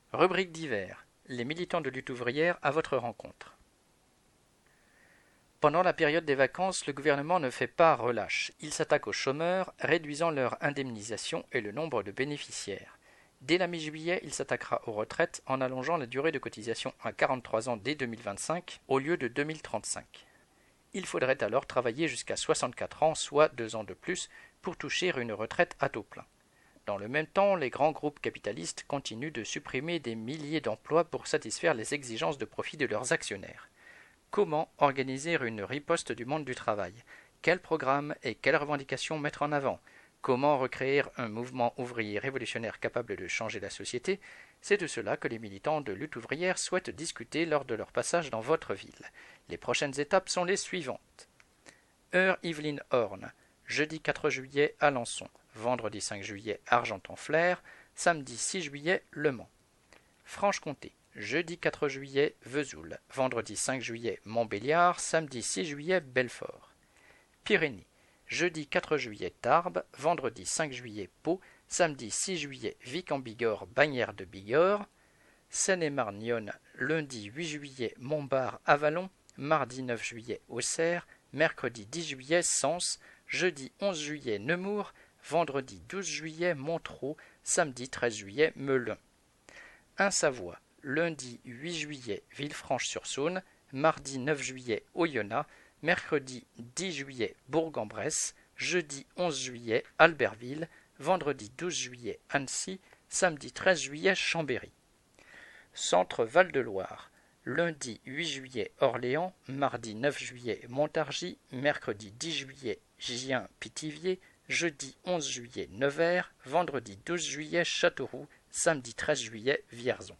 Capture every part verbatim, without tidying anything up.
Rubrique d'hiver. Les militants de lutte ouvrière à votre rencontre. Pendant la période des vacances, le gouvernement ne fait pas relâche. Il s'attaque aux chômeurs, réduisant leur indemnisation et le nombre de bénéficiaires. Dès la mi-juillet, il s'attaquera aux retraites en allongeant la durée de cotisation à quarante-trois ans dès deux mille vingt-cinq au lieu de deux mille trente-cinq. Il faudrait alors travailler jusqu'à soixante-quatre ans, soit deux ans de plus, pour toucher une retraite à taux plein. Dans le même temps, les grands groupes capitalistes continuent de supprimer des milliers d'emplois pour satisfaire les exigences de profit de leurs actionnaires. Comment organiser une riposte du monde du travail? Quels programmes et quelles revendications mettre en avant? Comment recréer un mouvement ouvrier révolutionnaire capable de changer la société? C'est de cela que les militants de lutte ouvrière souhaitent discuter lors de leur passage dans votre ville. Les prochaines étapes sont les suivantes. Heure Yveline Horn, jeudi quatre juillet Alençon, vendredi cinq juillet Argenton-Flers, samedi six juillet Le Mans. Franche-Comté, jeudi quatre juillet Vesoul, vendredi cinq juillet Montbéliard, samedi six juillet Belfort. Pyrénées, jeudi quatre juillet Tarbes, vendredi cinq juillet Pau, samedi six juillet Vic-en-Bigorre, Bagnères de Bigorre. Seine-et-Marne, lundi huit juillet Montbard, Avallon, mardi neuf juillet Auxerre, mercredi dix juillet Sens, jeudi onze juillet Nemours, vendredi douze juillet Montereau, samedi treize juillet Melun. Haute-Savoie, lundi huit juillet Villefranche-sur-Saône, mardi neuf juillet Oyonnax, mercredi dix juillet Bourg-en-Bresse, jeudi onze juillet Albertville, vendredi douze juillet Annecy, samedi treize juillet Chambéry. Centre Val-de-Loire, lundi huit juillet Orléans, mardi neuf juillet Montargis, mercredi dix juillet Gien-Pithiviers, jeudi onze juillet Nevers, vendredi douze juillet Châteauroux, samedi treize juillet Vierzon.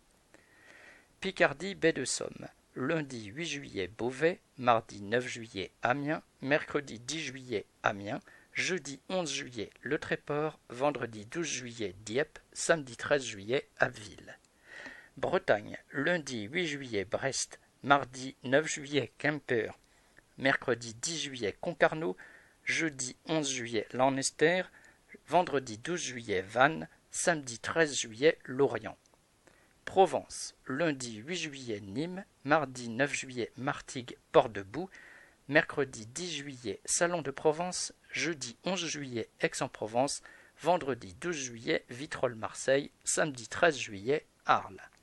Picardie baie de Somme, lundi huit juillet Beauvais, mardi neuf juillet Amiens, mercredi dix juillet Amiens, jeudi onze juillet Le Tréport, vendredi douze juillet Dieppe, samedi treize juillet Abbeville. Bretagne, lundi huit juillet Brest, mardi neuf juillet Quimper, mercredi dix juillet Concarneau, jeudi onze juillet Lanester, vendredi douze juillet Vannes, samedi treize juillet Lorient. Provence, lundi huit juillet Nîmes, mardi neuf juillet Martigues Port-de-Boucs, mercredi dix juillet Salon de Provence, jeudi onze juillet Aix-en-Provence, vendredi douze juillet Vitrolles-Marseille, samedi treize juillet Arles.